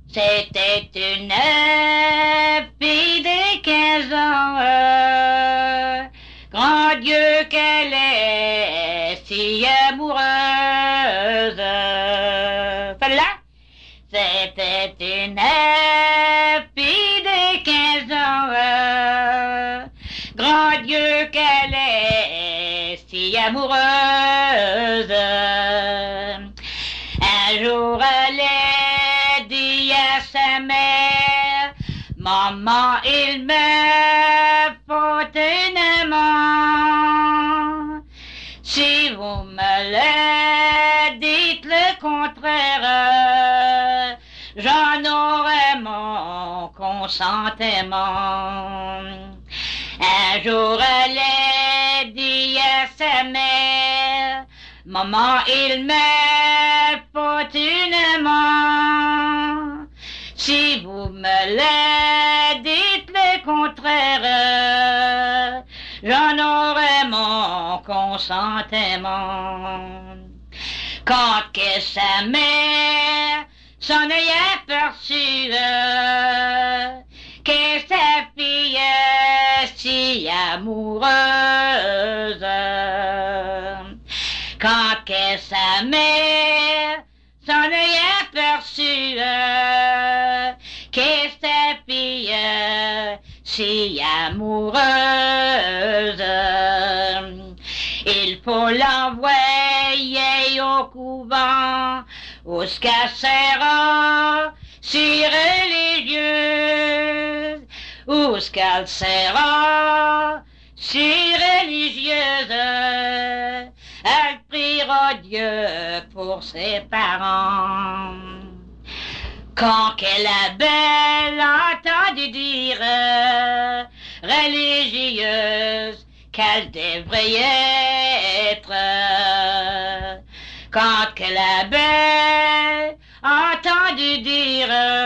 C'était une fille de 15 ans, grand Dieu qu'elle est si amoureuse. Celle-là, c'était une fille de 15 ans, grand Dieu qu'elle est si amoureuse. Un jour elle est dit à sa mère, maman, il me faut un amant. Si vous me le dites le contraire, j'en aurai mon consentement. Un jour elle est dit à sa mère, maman, il me faut une amant. Si vous me le dites le contraire, j'en aurai mon consentement. Quand que sa mère s'en est aperçue, que sa fille est si amoureuse, quand que sa mère s'en est aperçue, que sa fille si amoureuse, il faut l'envoyer au couvent où ce qu'elle sera si religieuse, où ce qu'elle sera si religieuse, elle priera Dieu pour ses parents. Quand qu'elle a belle entendu dire religieuse qu'elle devrait être, quand qu'elle a belle entendu dire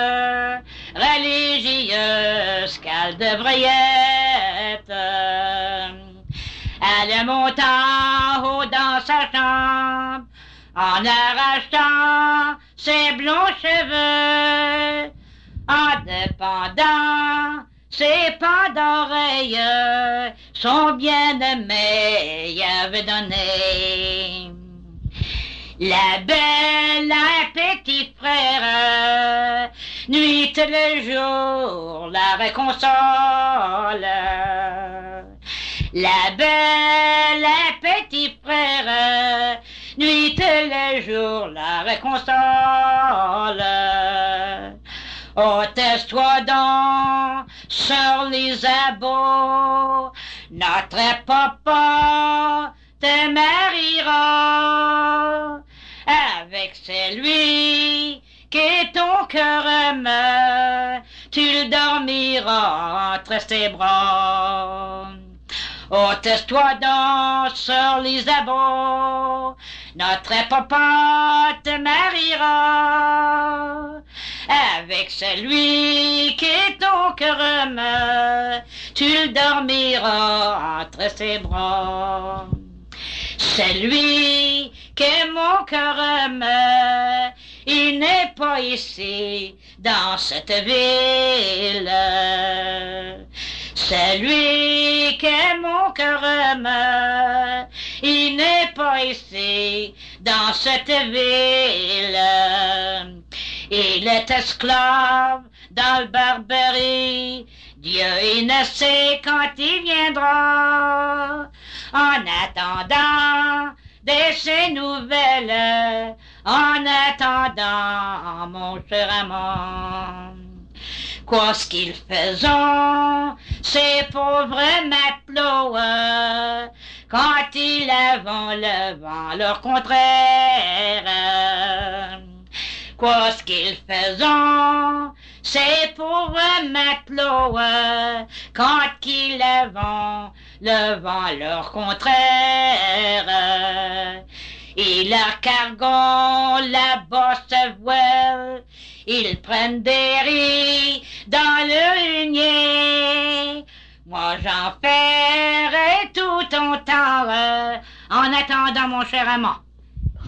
religieuse qu'elle devrait être, elle monte en haut dans sa chambre en arrachant ses blonds cheveux, en dépendant ses pans d'oreilles, son bien-aimé avait donné. La belle a un petit frère, nuit et le jour la réconsole. La belle a un petit frère, nuit et le jour la réconsole. Ôte-toi donc sur les abots, notre papa te mariera avec celui que ton cœur aime, tu le dormiras entre ses bras. Ôte-toi donc sur les abots, notre papa te mariera avec celui que ton cœur aime, tu le dormiras entre ses bras. Celui que mon cœur aime, il n'est pas ici dans cette ville. Celui que mon cœur aime, il n'est pas ici dans cette ville. Il est esclave dans le Barbarie, Dieu il ne sait quand il viendra. En attendant de ces nouvelles, en attendant mon cher amant. Quoi ce qu'ils faisaient, ces pauvres matelots, quand ils avaient le vent leur contraire. Quoi ce qu'ils faisaient, ces pauvres matelots, quand ils avaient le vent leur contraire. Et leur cargon là-bas se voile, ils prennent des riz dans le hunier. Moi j'en ferai tout autant en attendant mon cher amant.